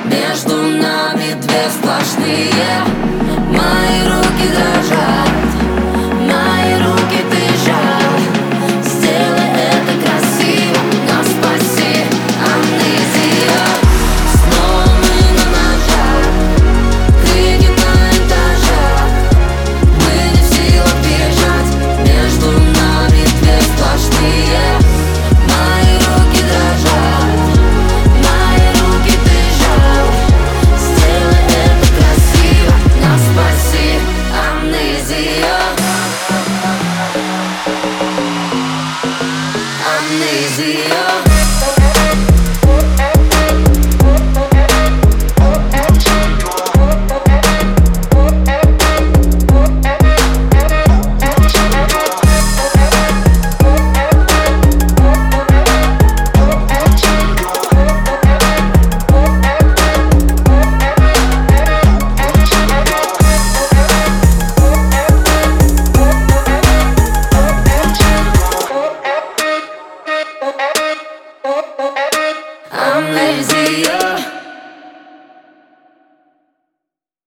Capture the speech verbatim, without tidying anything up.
Между нами две сплошные. Мои руки дрожат, мои руки бежат. Сделай это красиво, но спаси, амнезия. Снова мы на ножах, крики на этажах. Мы не в силах бежать, между нами две сплошные. Мои руки дрожат, мои руки бежат. Сделай это красиво, но спаси, амнезия. Amnesia.